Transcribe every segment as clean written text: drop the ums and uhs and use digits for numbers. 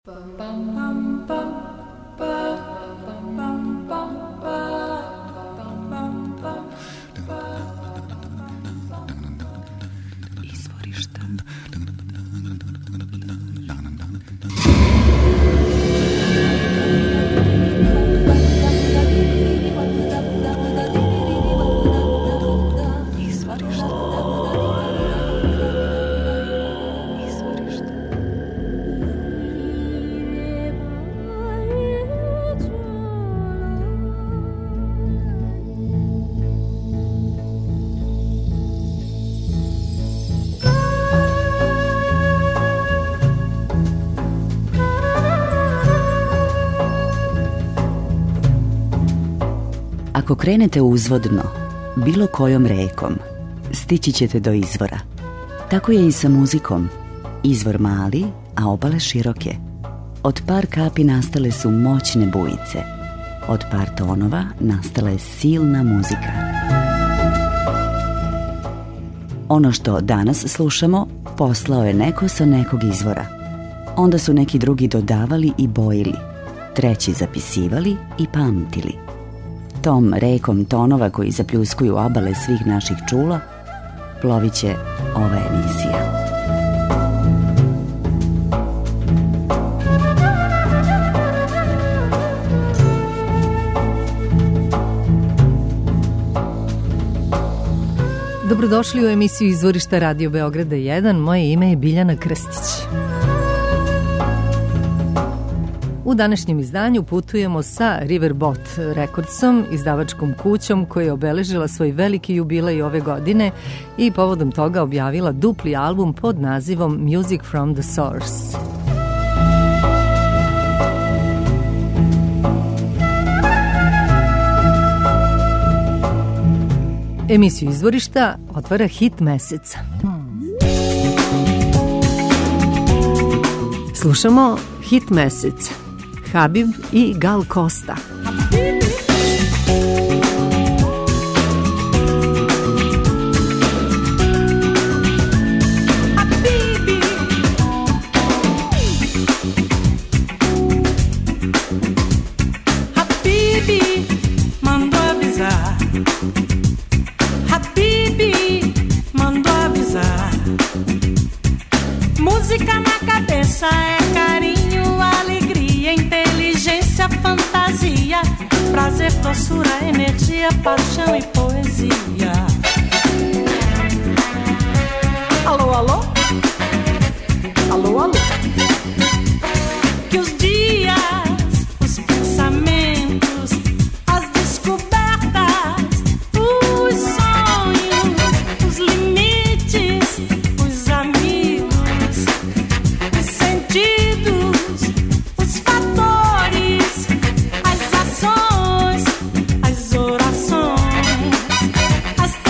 Ako krenete uzvodno, bilo kojom rekom, stići ćete do izvora. Tako je i sa muzikom. Izvor mali, a obale široke. Od par kapi nastale su moćne bujice. Od par tonova nastala je silna muzika. Ono što danas slušamo, poslao je neko sa nekog izvora. Onda su neki drugi dodavali i bojili, treći zapisivali i pamtili. Tom rekom tonova koji zapljuskuju obale svih naših čula, plovit će ova emisija. Dobrodošli u emisiju Izvorišta Radio Beograda 1. Moje ime je Biljana Krstić. U današnjem izdanju putujemo sa Riverboat Recordsom, izdavačkom kućom koja je obeležila svoj veliki jubilej ove godine i povodom toga objavila dupli album pod nazivom Music from the Source. Emisiju Izvorišta otvara hit meseca. Slušamo hit meseca. Habib i Gal Costa. Música na cabeça é carinho, alegria, inteligência, fantasia, prazer, doçura, energia, paixão e poesia. Alô, alô? Alô, alô? Que os dias, os pensamentos, as descobertas, os sonhos, os limites, os amigos, os sentidos, os fatores, as ações, as orações, as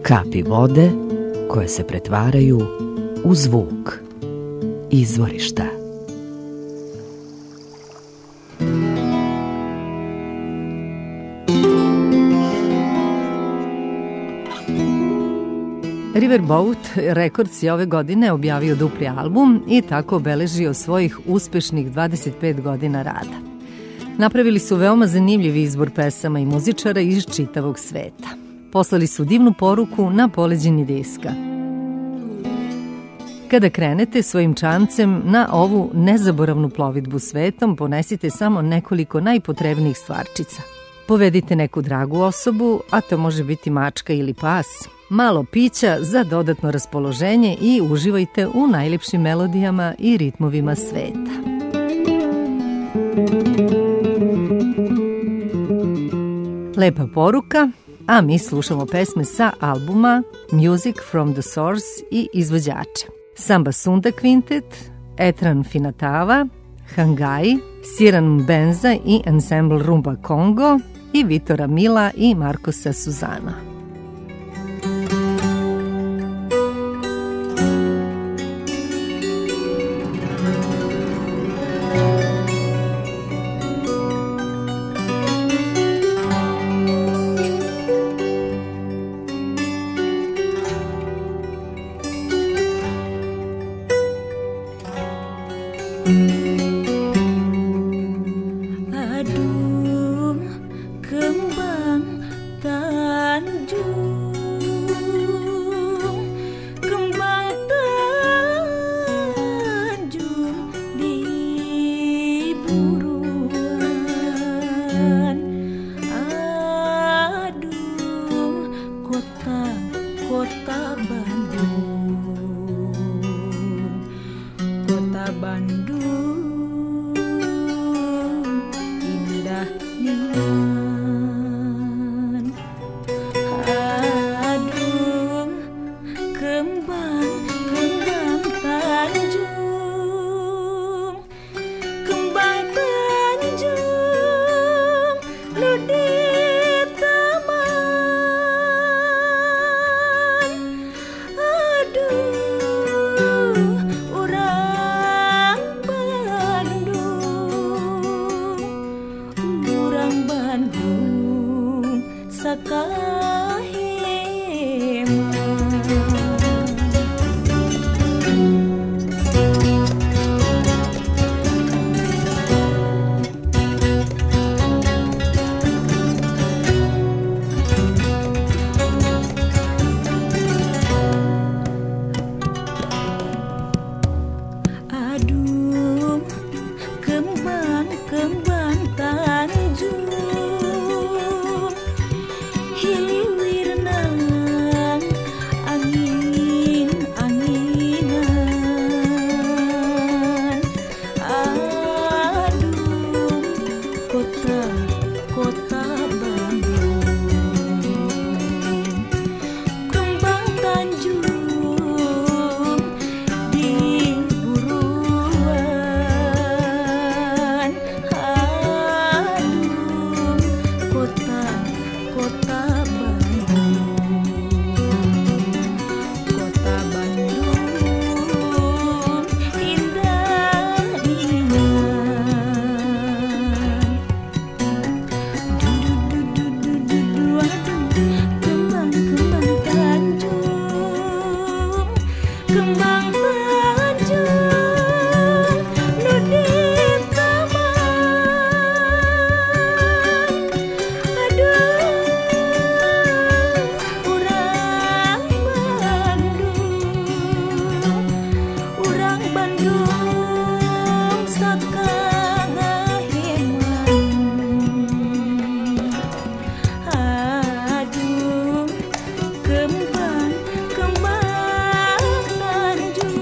Kapi vode koje se pretvaraju u zvuk. Izvorišta. Riverboat Records je ove godine objavio dupli album i tako obeležio svojih uspešnih 25 godina rada. Napravili su veoma zanimljiv izbor pesama i muzičara iz čitavog sveta. Poslali su divnu poruku na poleđini diska. Kada krenete svojim čamcem na ovu nezaboravnu plovidbu svetom, ponesite samo nekoliko najpotrebnijih stvarčica. Povedite neku dragu osobu, a to može biti mačka ili pas, malo pića za dodatno raspoloženje i uživajte u najljepšim melodijama i ritmovima sveta. Lepa poruka, a mi slušamo pesme sa albuma Music from the Source i izvođače Samba Sunda Quintet, Etran Finatava, Hangai, Siran Benza i Ensemble Rumba Congo i Vitora Mila i Marcosa Suzana. Kembang Tanjung.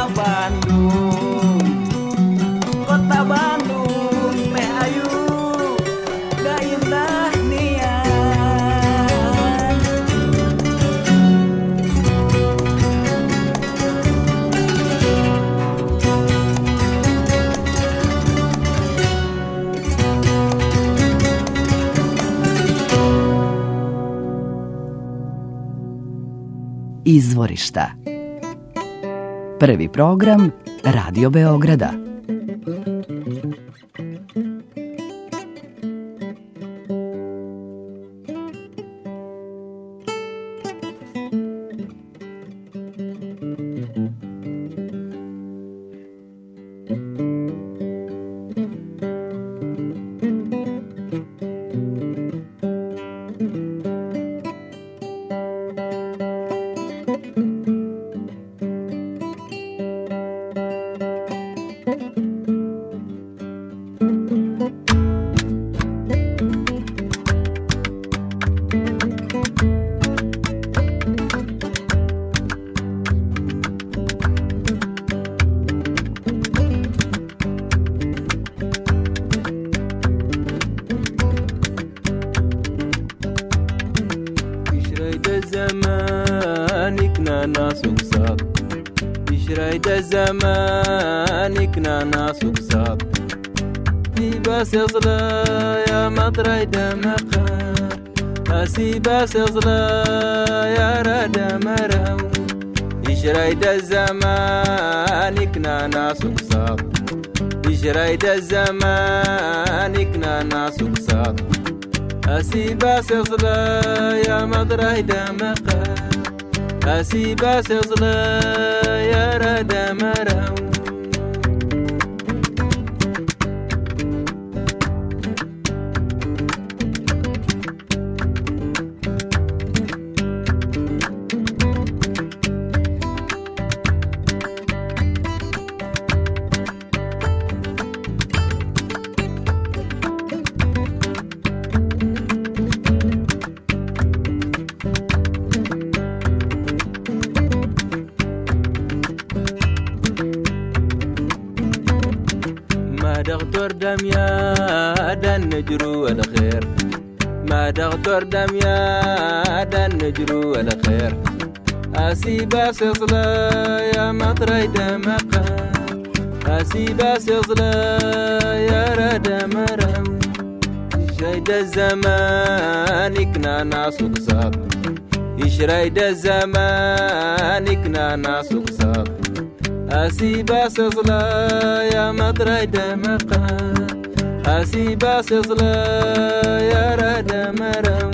Bandung, kota Bandung teh ayu da indah nian. Izvorišta. Prvi program Radio Beograda. زمانك نانا سكسات بس يصلى يا مطري دمقار أسي بس يصلى يا رد مرو إشرايد زمانك نانا سكسات إشرايد زمانك نانا سكسات أسي بس يصلى يا مطري دمقار أسي بس يصلى يا رد مرو دغدور دم يا دن نجرو الخير ما دغدور دم يا دن نجرو الخير أسيبا سيصلا يا مطري دمقا أسيبا سيصلا يا رد مرو إشرايد الزمان كنا سقساط إشرايد الزمان كنا سقساط أسيبا سيصلا يا مطري دمقا أسيبا سيصلا يا رد مرو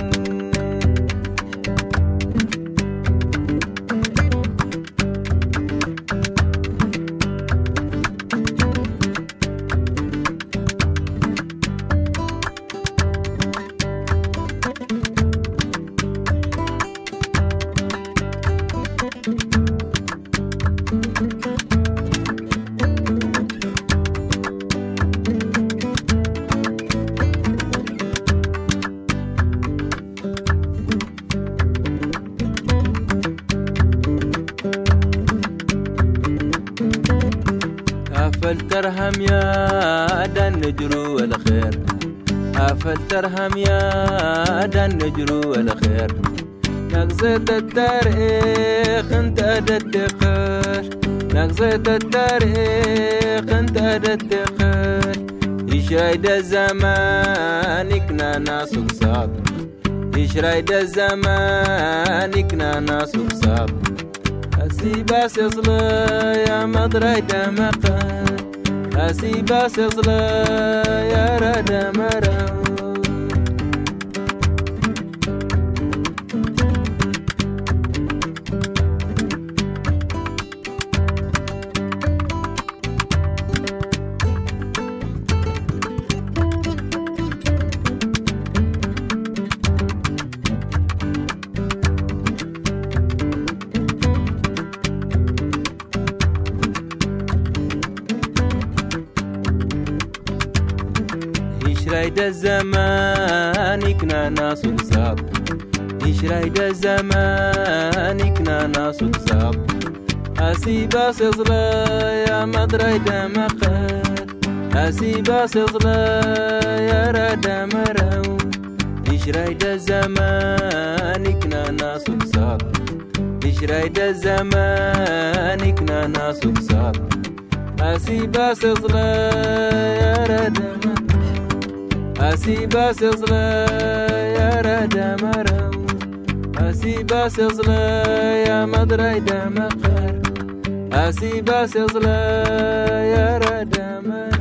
ترهم يا دن نجرو الخير أفل ترهم يا دن نجرو الخير نقزت التاريخ انت دتقر نقزت التاريخ انت دتقر إشرايد الزمان كنا سقساط إشرايد الزمان كنا سقساط أسيبا سيصلا يا مطري دمقا أسيبا سيصلا يا رد مرو إشرايد الزمان كنا سقساط إشرايد الزمان كنا سقساط أسيبا سيصلا يا مدري دمقات أسيبا سيصلا يا رادا مرو إيش رايد الزمان كنا ناس وكسات إيش رايد الزمان كنا ناس وكسات أسيبا سيصلا يا رادا أسيبا سيصلا يا رادا مرو أسيبا سيصلا يا مدري دمقار أسيبا سيصلا يا رادا مرو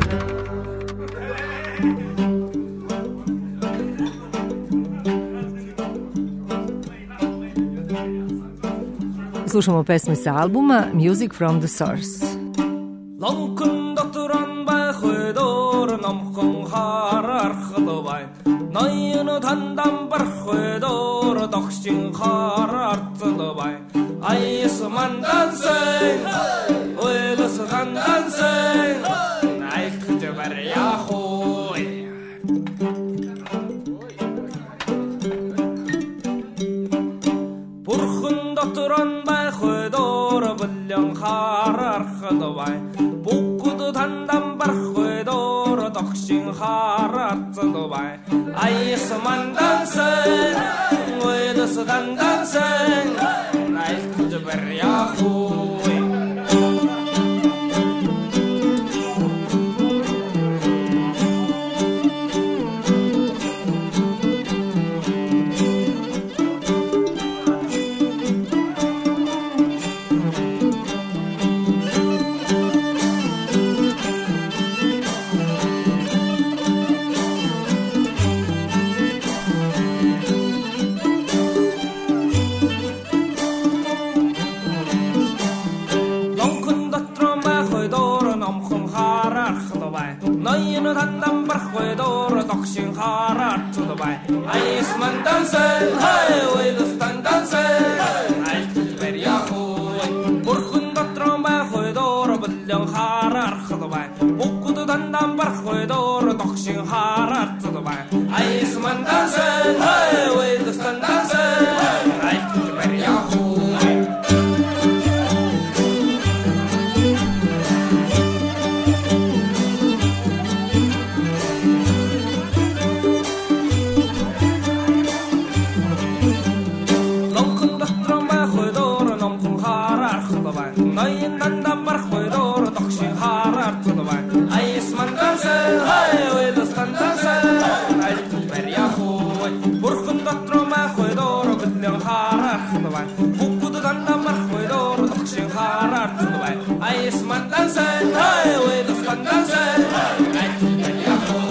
Slušamo pesme sa albuma Music from the Source. Lankında duran bayxıdır namxın harar xılıbay Nayını tandan bir xıdır doxşin harar tılıbay Ayısmandan sen, uylusıgandan sen Aykıcı bir yahuy Burxında duran bayxıdır bilyan harar xılıbay Bukudu tandan bir xıdır doxşin harar tılıbay Ayısmandan sen, uylusıgandan sen Aykıcı bir yahuy Nayını tandan bir xıdır doxşin harar tılıbay Ayısmandan sen, uylusıgandan sen Aykıcı bir yahuy Burxunda duran bayxıdır bilyan harar xılıbay Bukudu tandan bir xıdır doxşin harar tılıbay Ayısmandan sen, uylusıgandan sen Aykıcı bir yahuy Nayından bir xıdır doxşin harar tılıbay Ayısmandan sen, uylusıgandan sen Aykıcı bir yahuy Burxunda duran bayxıdır bilyan harar xılıbay Bukudu tandan bir xıdır doxşin harar tılıbay Ayısmandan sen, uylusıgandan sen Aykıcı bir yahuy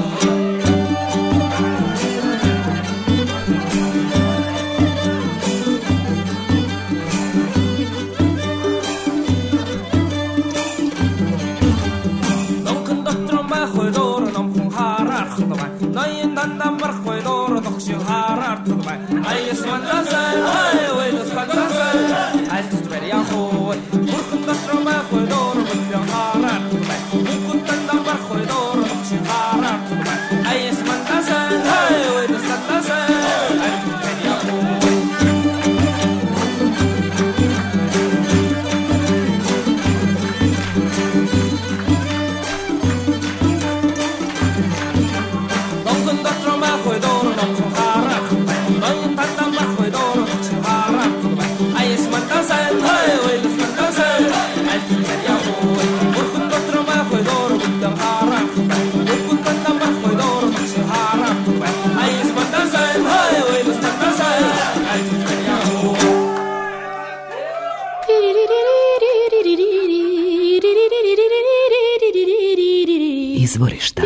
Nayından bir xıdır doxşin harar tılıbay Ayısmandan sen, uylusıgandan sen Aykıcı bir yahuy Burxunda duran bayxıdır bilyan harar tılıbay Bukudu tandan bir xıdır doxşin harar tılıbay Ayısmandan sen, uylusıgandan sen Aykıcı bir yahuy Izvorišta.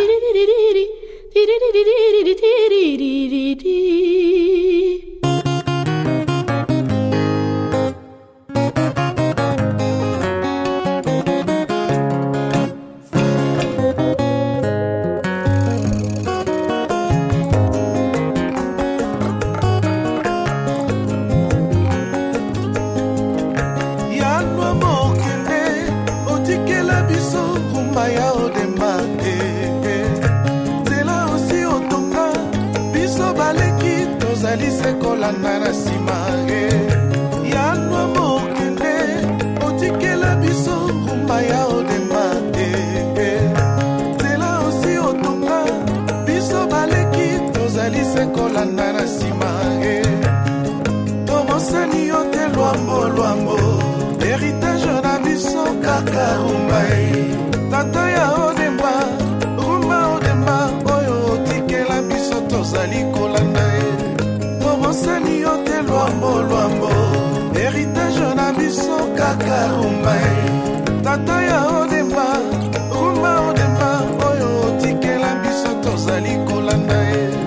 Kolanda na sima ya no mokende otikela kaka rumba tata ya odemba rumba odemba oyo tikela biso tozali kolanda tobosani yo te lwambo lwambo héritage na biso kaka rumba tata ya odemba rumba odemba oyo tikela biso tozali kolanda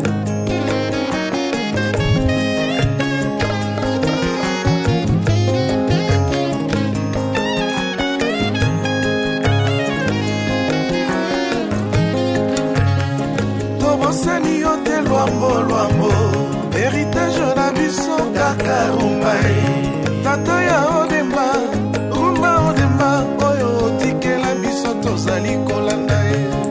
tobosani yo te lwambo lwambo héritage na biso kaka rumba tata ya odemba rumba odemba oyo tikela biso tozali kolanda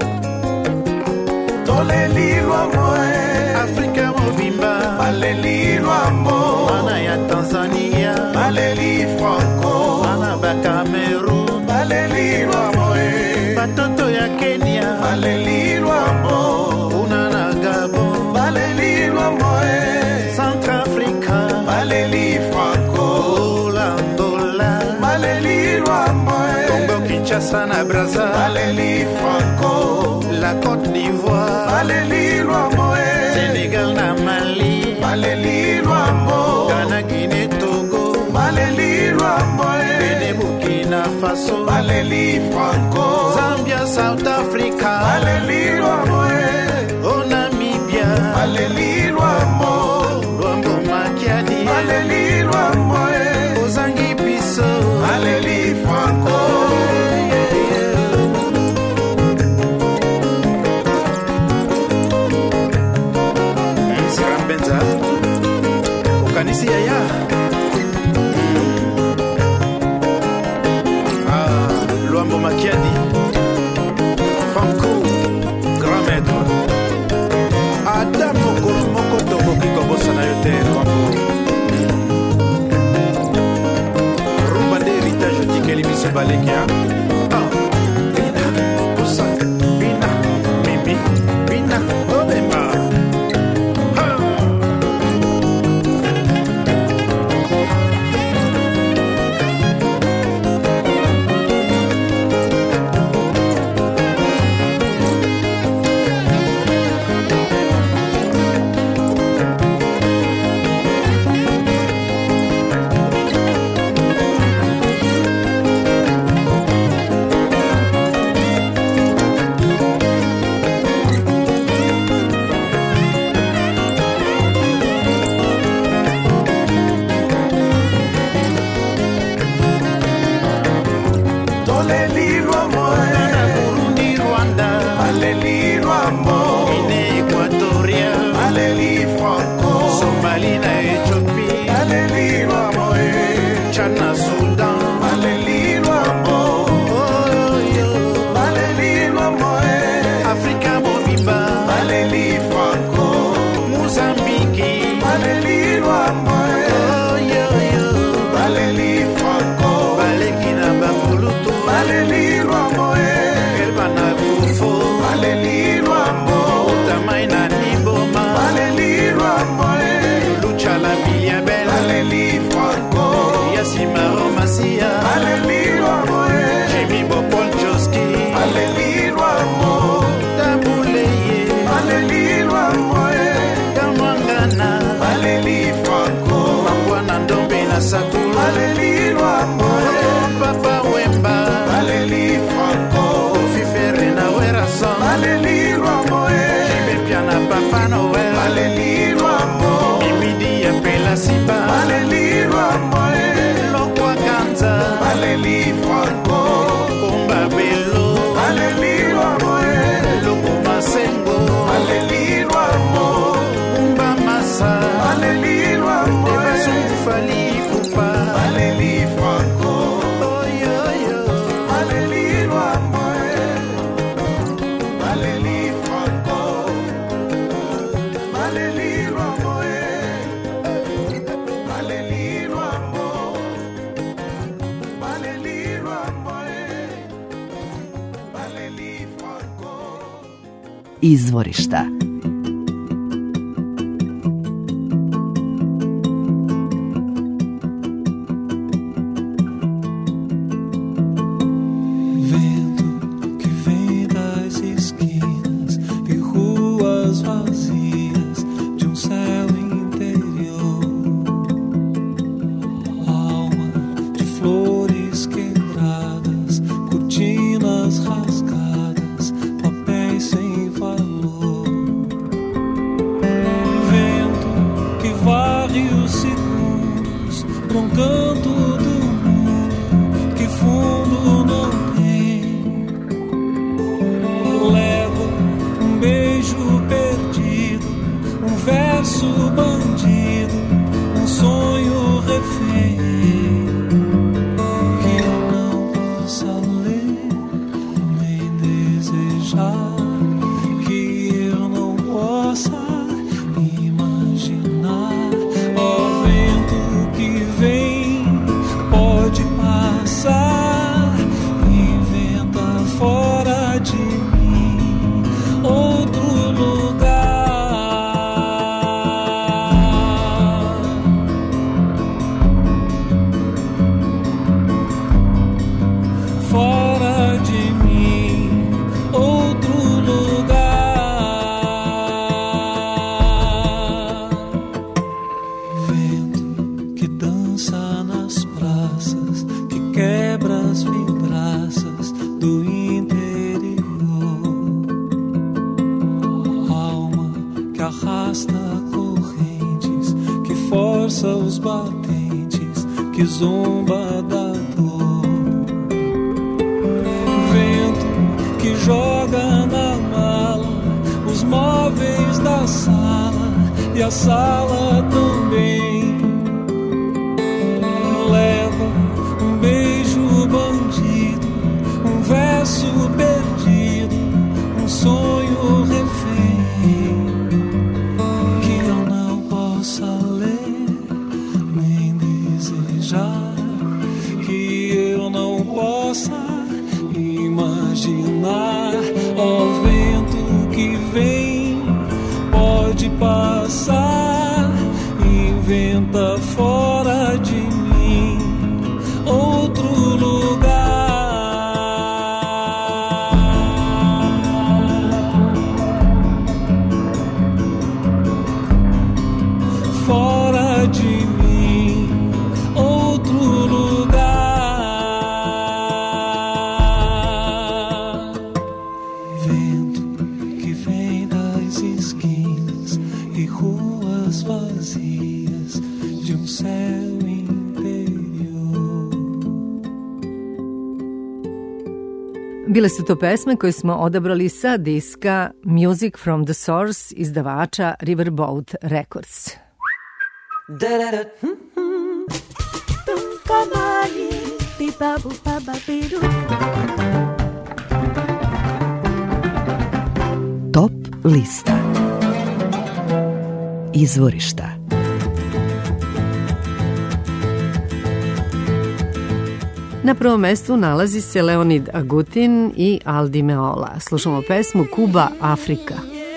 toleli lwambo Afrika mobimba baleli lwambo mana ya Tanzania baleli Franco mana ba Cameroon baleli lwambo batoto ya Kenya baleli lwambo una na Gabon baleli lwambo Centrafrica baleli Franco Angola baleli lwambo Congo Kinshasa na Brazza baleli Franco la Côte d'Ivoire baleli lwambo Sénégal na Mali baleli lwambo Ghana Guinée Togo baleli lwambo Benin Burkina Faso baleli Franco Zambia South Africa baleli lwambo Namibia baleli lwambo lwambo Makiadi baleli lwambo Ozangi biso baleli Franco Benza ukanisi ya Lwambo Makiadi Franco grand maître Adam moko toboki kobosa na yote Lwambo rumba de héritage tikeli biso baleki bina posa bina mimi bina odemba Izvorišta. zomba da dor. Vento que joga na mala os móveis da sala e a sala também. Leva um beijo bandido, um verso perdido, um sonho refém que eu não possa ler nem desejar, que eu não possa imaginar. Ó vento que vem, pode passar, inventa fora de mim outro lugar. Fora de mim outro lugar. Vento que vem das esquinas e ruas vazias de um céu interior. Bile su to pesme koje smo odabrali sa diska Music from the Source izdavača Riverboat Records. Top lista. Izvorišta. Na prvom mestu nalazi se Leonid Agutin i Aldi Meola. Slušamo pesmu Kuba, Afrika.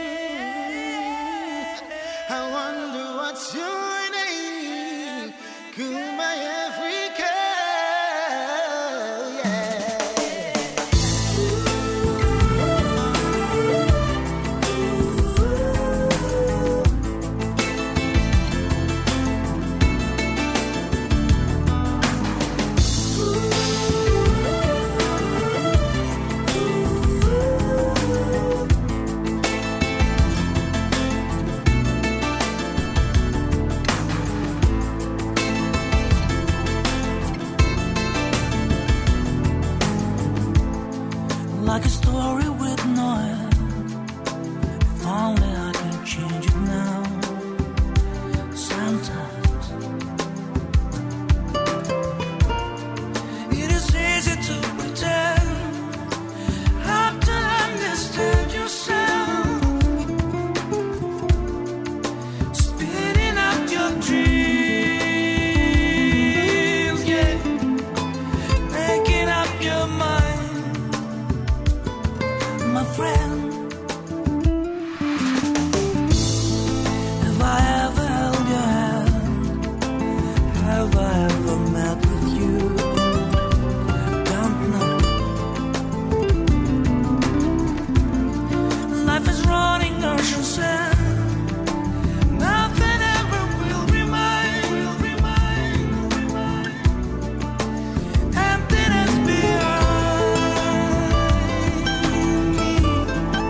Like a story with no end. If only I can change it now. Sometimes it is easy to pretend. Have to understand yourself. Speeding up your dreams, yeah. Making up your mind, my friend. Have I ever held your hand? Have I ever met with you? Don't know. Life is running ocean sand. Nothing ever will remind. Emptiness behind me.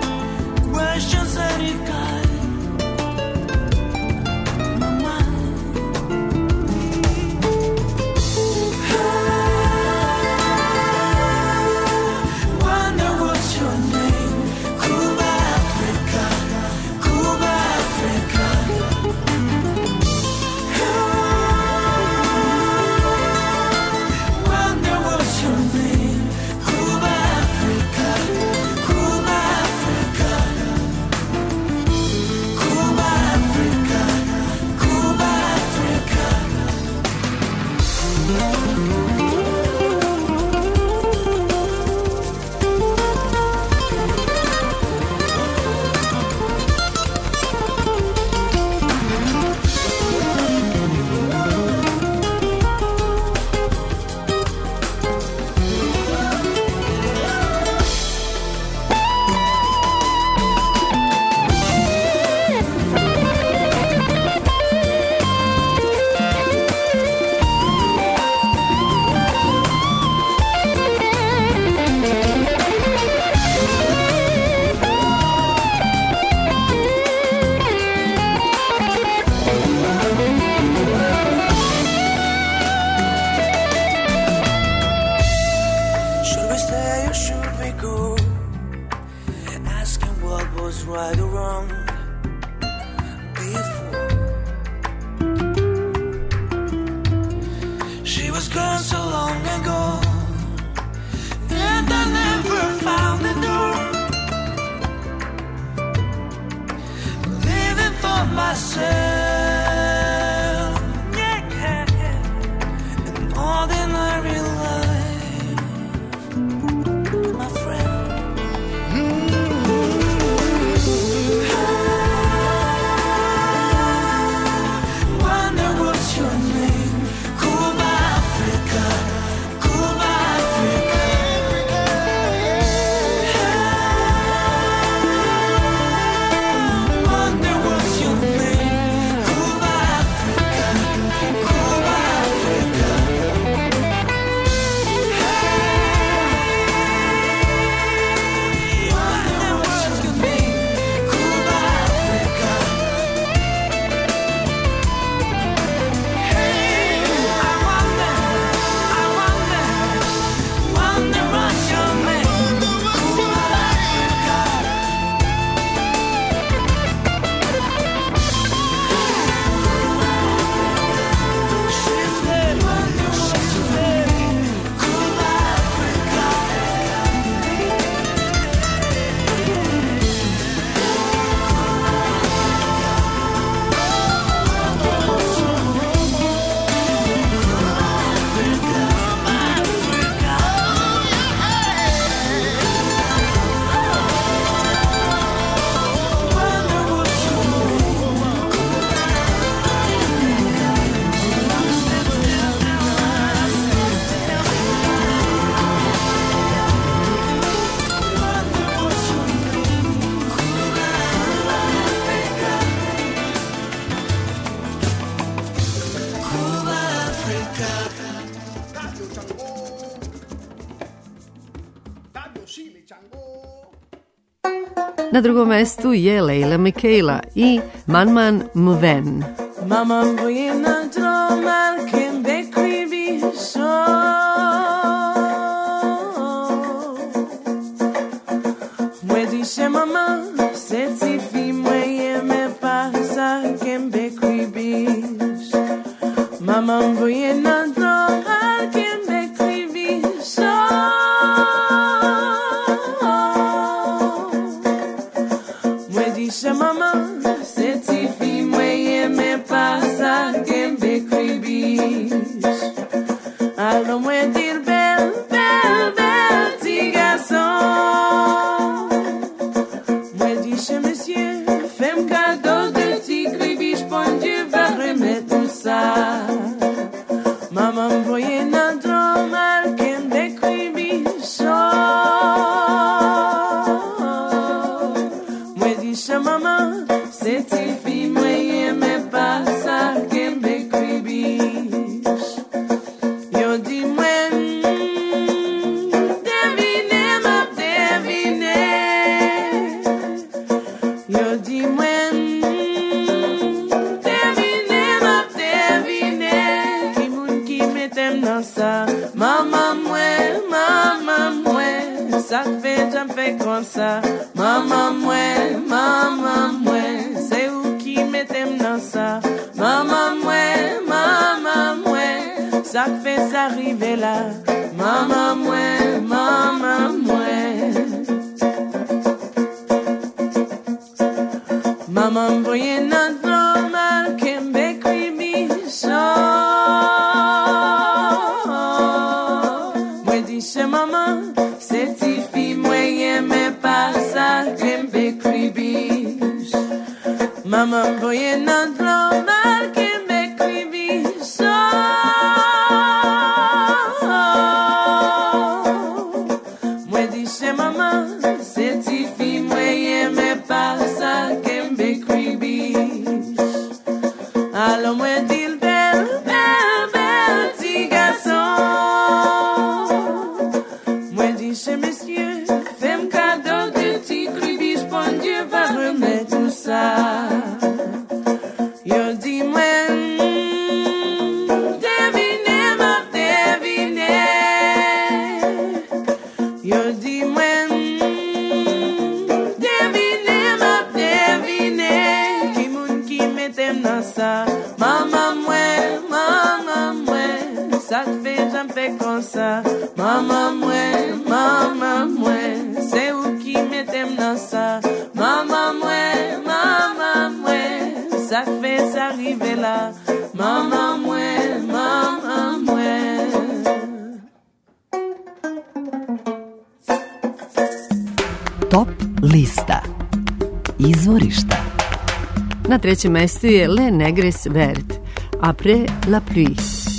right or wrong before. She was gone so long ago, and I never found the door. Living for myself, an ordinary life, my friend. Wonder what's your name? Cuba, Africa, Cuba, Africa. Wonder what's your name? Cuba, Africa, Cuba, Africa. Wonder what's your name? Cuba, Africa. Wonder what's your name? Cuba, Africa. She said, wonder what's your name? Cuba, Africa. Na drugom mestu je Leila Michaela i Manman Mven. Mama voyena dromar kembe kribi so. Mwe dice mama seti fi mwe me pasa kembe kribi. Mama voyena dromar kembe kribi so. Mwe dice mama seti fi mwe me pasa kembe kribis. Alors mwe dir bel, bel, bel ti garçon. Mwe dice monsieur, fais-moi cadeau de ti kribis, bon Dieu va remettre tout ça. Maman voyait nan dromar kembe kribis. Mwe dice maman, seti fi mwe me pasa kembe kribis. Yo di mwen, devine map devine. Yo di mwen, devine map devine. Ki moun ki metem nan sa, maman mwen, sa fe jam fe kon sa. Maman mwen, se ou ki metem nan sa. Maman mwen, sa fe s'arrive la. Maman mwen. Maman voye nan dromar kembe kribi so. Mwe dice maman, seti fi mwe me pasa kembe kribis. Maman voye nan dromar kembe kribis so. Mwe dice maman, seti fi mwe me pasa kembe kribis. Alors mwe dil bel, bel, bel ti garçon. Mwe dice monsieur, fais-moi cadeau de ti kribis, bon Dieu va remettre tout ça. Yo di mwen, devine map devine. Yo di mwen, devine map Top lista. Izvorišta. Na trećem mestu je Le Negres Vert, Après la pluie.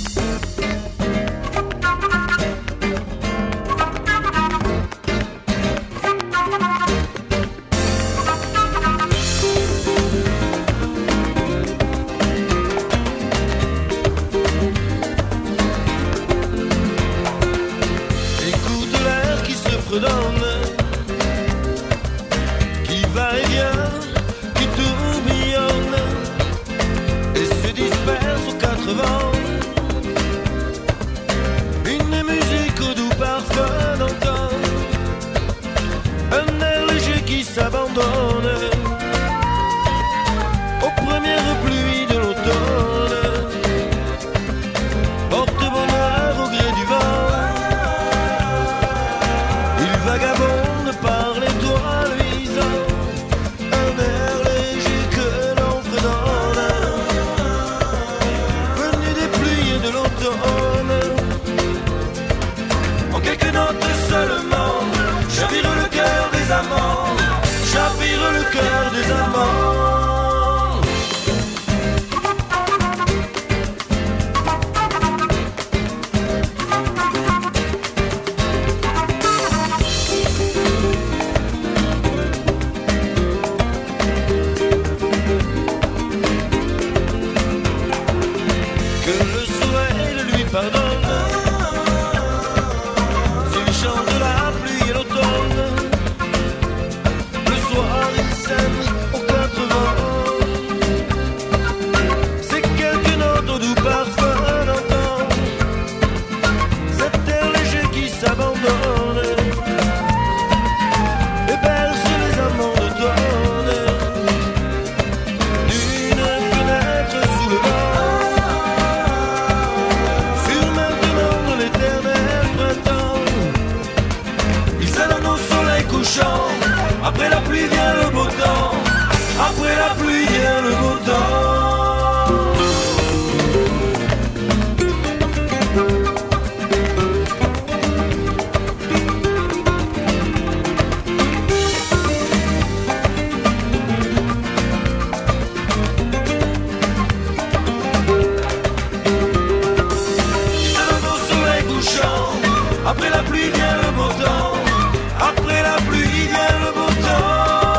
Après la pluie vient le beau temps. Après la pluie vient le beau temps. Après la pluie vient le beau temps. Après la pluie vient le beau temps.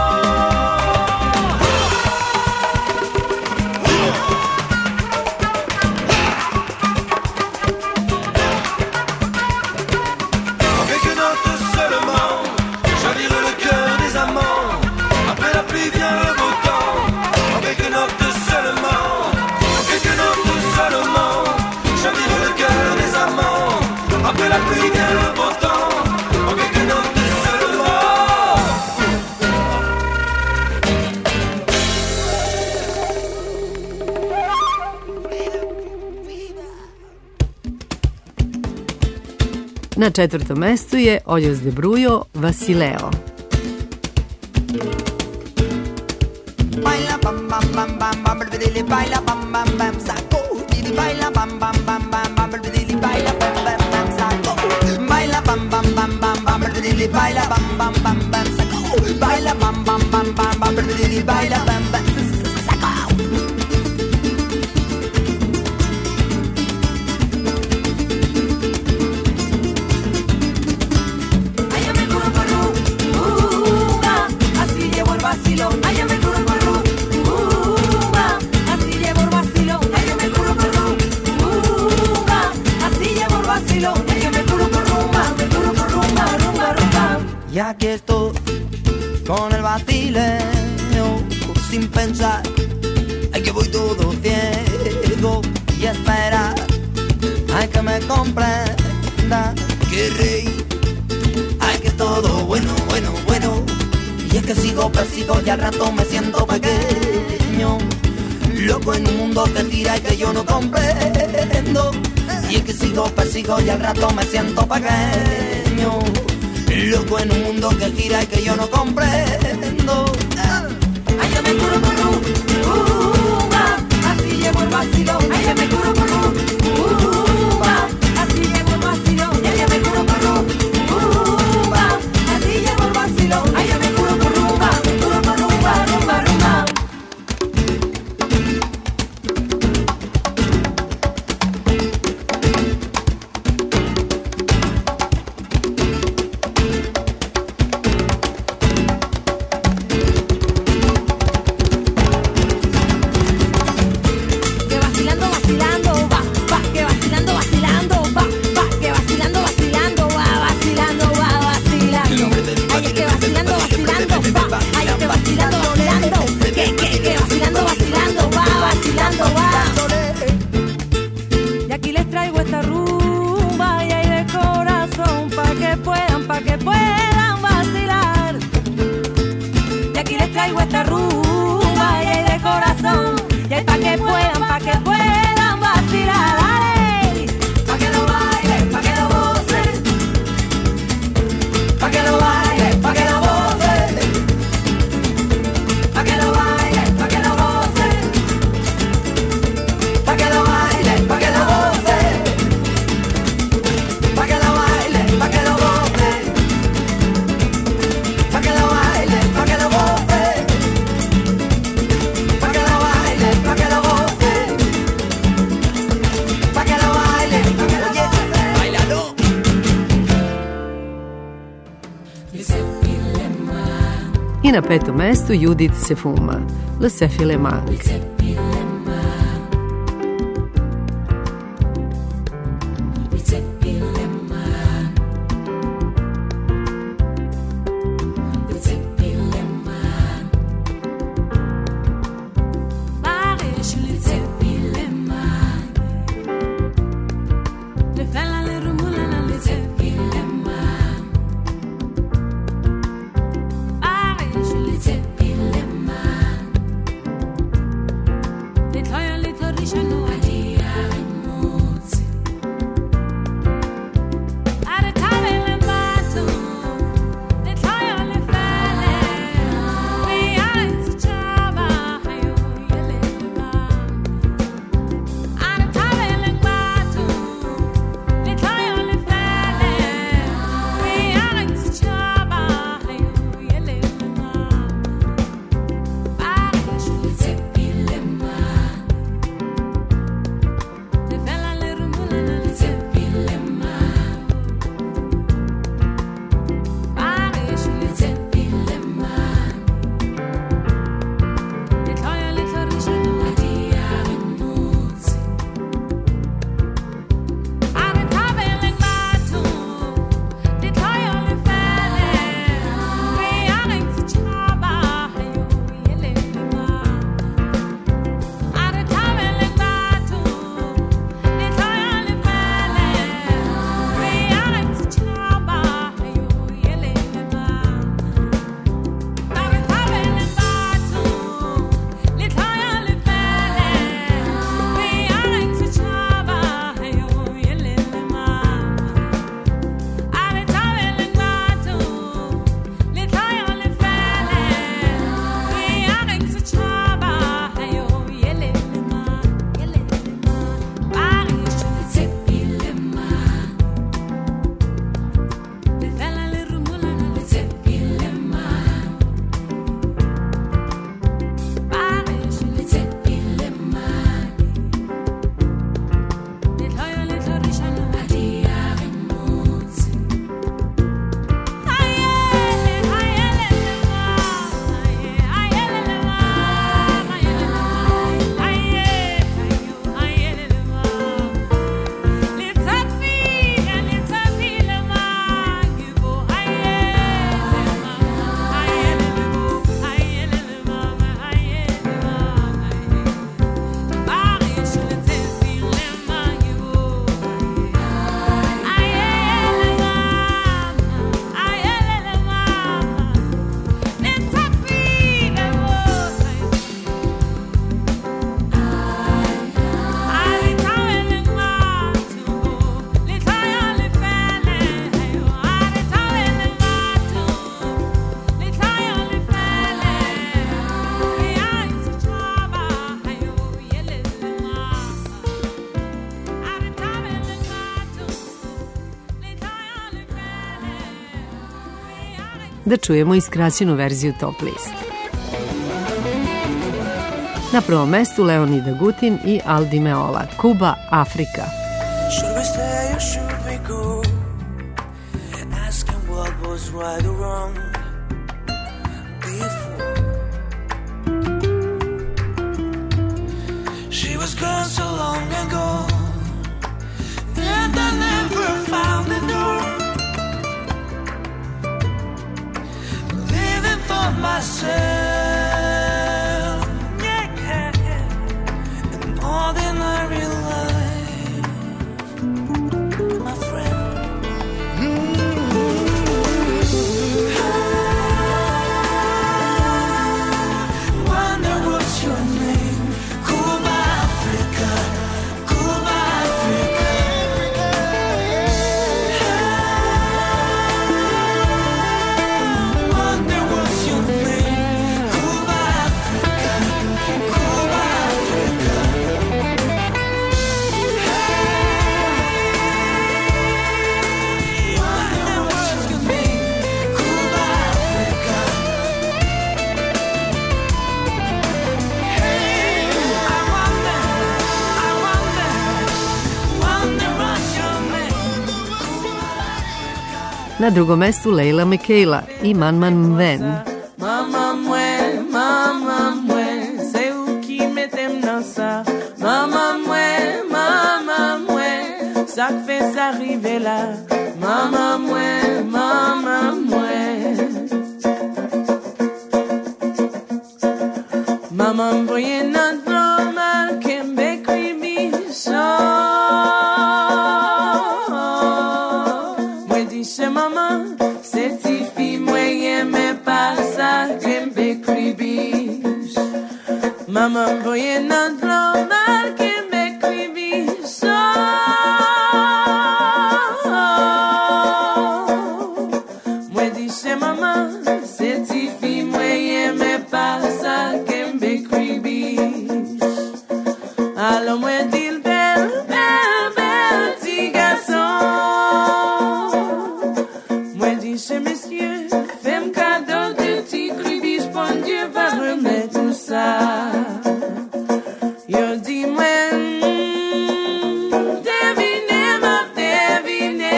En quelques notes seulement, j'avire le cœur des amants. Après la pluie vient le beau temps. En quelques notes seulement, en quelques notes seulement, j'avire le cœur des amants. Après la pluie vient le beau temps, en quelques notes seulement. Na četvrtom mestu je Ollos de Brujo, Vasileo. Baila bam bam bam bam bam bidili baila bam bam bam saco dili baila bam bam bam bam bam bidili baila bam bam bam saco baila bam bam bam bam bam bidili baila bam bam bam bam saco baila bam bam bam bam bam bidili baila bam bam saco. Ay, me curo curo, así llevo el vacilón. Ay, me curo curo, así llevo el vacilón. Ay, me curo curo, así llevo el vacilón. Ay, me curo curo, rumba, rumba, rumba. Y aquí estoy con el vacileo sin pensar, ay que voy todo ciego y esperar, ay que me comprenda que reír, ay que es todo bueno, bueno, bueno. Y es que sigo, persigo y al rato me siento pequeño, loco en un mundo que tira y que yo no comprendo. Y es que sigo, persigo y al rato me siento pequeño, loco en un mundo que gira y que yo no comprendo. Ay, me curo curo, así llevo el vacilón. Ay, me curo curo, así llevo el vacilón. Ay, me curo curo, así llevo el vacilón. Ay, me puedan vacilar. Y aquí les traigo esta rumba y hay de corazón, y hay pa' que puedan vacilar. Dale, pa' que lo bailen, pa' que lo gocen, pa' que lo bailen, pa' que lo gocen, pa' que lo bailen, pa' que lo gocen, pa' que lo bailen, pa' que lo gocen, pa' que lo bailen, pa' que lo gocen, pa' que lo bailen, pa' que lo gocen, pa' que lo bailen, pa' que lo gocen, pa' que lo bailen, pa' que lo gocen. Bailalo. I na petom mestu Judith se fuma, Le Sefile Mang. Da čujemo iskraćenu verziju Top liste. Na prvom mestu Leonida Gutin i Aldi Meola, Kuba, Afrika. Should we stay or should we go? Asking what was right or wrong before. She was gone so long ago that I never found the door. Living for myself, yeah, an ordinary life, my friend. Na drugom mestu Leila Mikaela i Man Man Ven. Maman mwen, c'est où qui m'aime dans ça. Maman mwen, ça fait arriver là. Maman mwen. Maman voye nan droma kembe kribi Mwen di che maman, se ti fi mwen yeme pa sa kembe kribi. Maman voye nan droma kembe kribi Mwen di che maman, se ti fi mwen yeme pa sa kembe kribi. Alors mwen dil bel ti garçon. Mwen di che monsieur, fais-moi cadeau de ti kribi, bon Dieu va remettre tout ça. Yo di mwen, devine ma devine.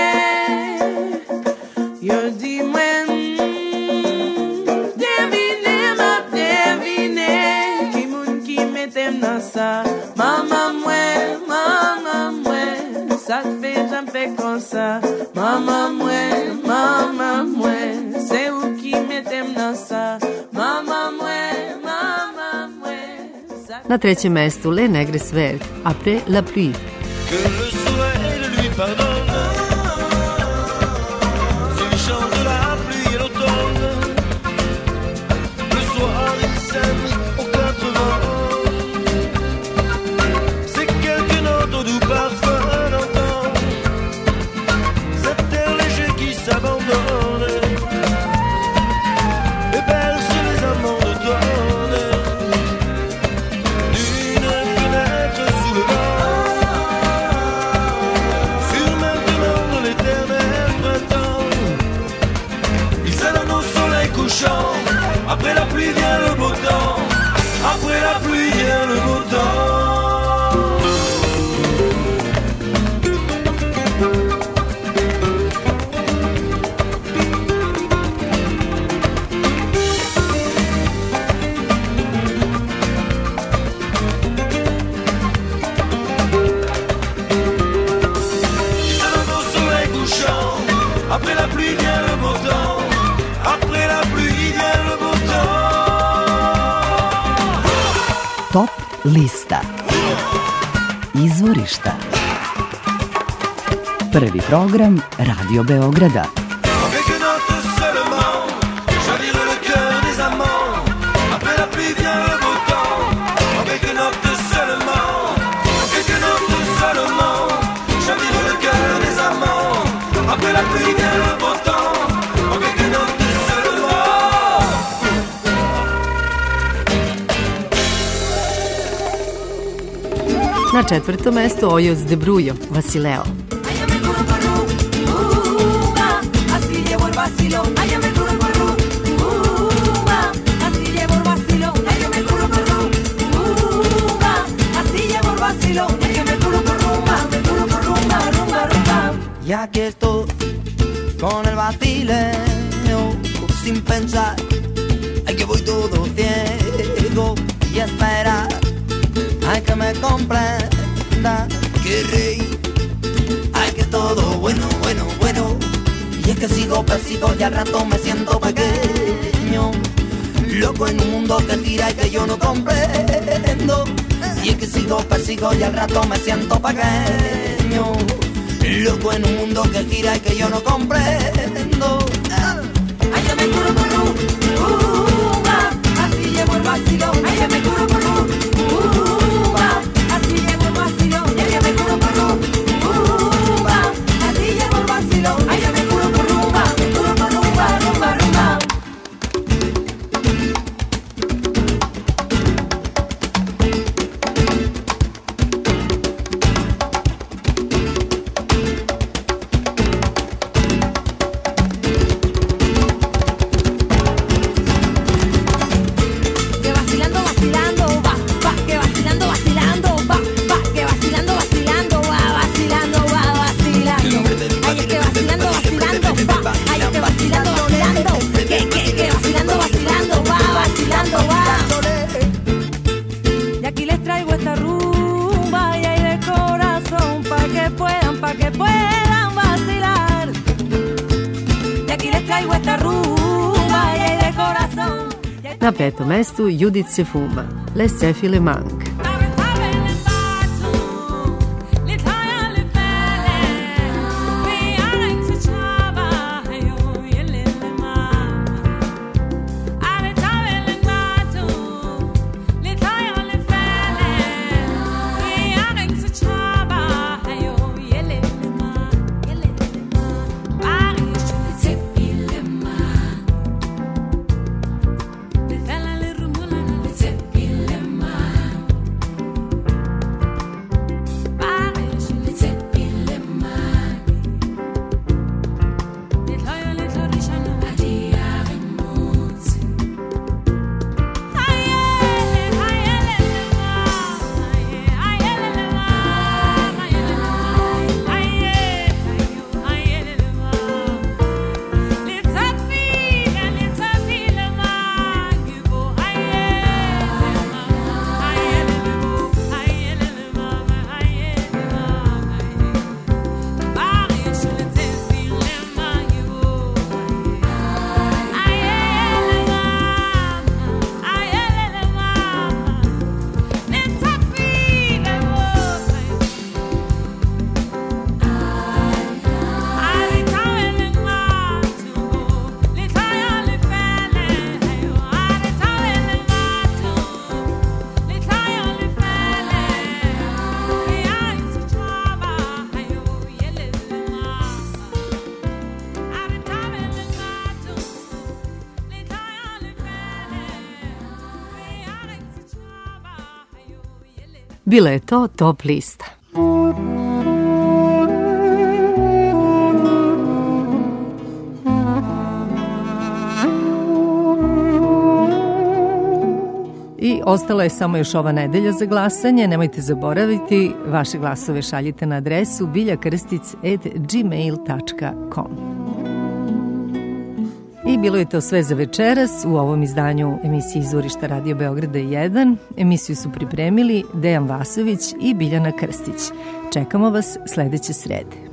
Yo di mwen, devine ma devine. Ki moun ki metem nan sa. Maman mwen, ça fait j'aime comme ça. Maman mwen, c'est où qui metem nan sa. Maman mwen. Na trećem mestu Le Negres Verts, Après la pluie. Que le soleil le lui pardonne. C'est le chant de la pluie et l'automne. Le soir il sème aux quatre vents. C'est quelques notes au doux parfum d'antan. Cet air léger qui s'abandonne et berce les amants d'automne. D'une fenêtre sous le vent, sur maintenant de l'éternel printemps. Il s'adonne au soleil couchant. Après la pluie vient le beau temps. Après la pluie vient le beau temps. Après la pluie vient le beau temps. Après la pluie vient le beau temps. Top lista. Izvorišta. Prvi program Radio Beograda. Avec une note seulement, j'avire le cœur des amants. Après la pluie vient le beau temps. Avec une note seulement, j'avire le cœur des amants. Après la pluie vient le beau temps. Avec une note seulement. Na četvrtom mestu Ojos de Brujo, Vasileo. Ya que estoy con el vacileo, sin pensar, ay que voy todo ciego y esperar, ay que me comprenda, que reír, ay que todo bueno, y es que sigo persigo y al rato me siento pequeño, loco en un mundo que tira y que yo no comprendo, y es que sigo persigo y al rato me siento pequeño. Loco en un mundo que gira y que yo no comprendo. Ay, yo me curo así llevo el vacilón. Ay, yo me curo así llevo el vacilón. Ay, yo me curo así llevo el vacilón. Ay, yo me curo rumba. vacilando, vacilando, que vacilando, vacilando, va, vacilando, va. Y aquí les traigo esta rumba y hay de corazón pa' que puedan vacilar. Y aquí les traigo esta rumba y hay de corazón. Na 5. mestu Judith se fuma, Laissez filer manque. Bila je to top lista. I ostala je samo još ova nedelja za glasanje. Nemojte zaboraviti, vaše glasove šaljite na adresu biljakarstic@gmail.com. I bilo je to sve za večeras u ovom izdanju emisije Izvorišta Radio Beograda 1. Emisiju su pripremili Dejan Vasović i Biljana Krstić. Čekamo vas sledeće srede.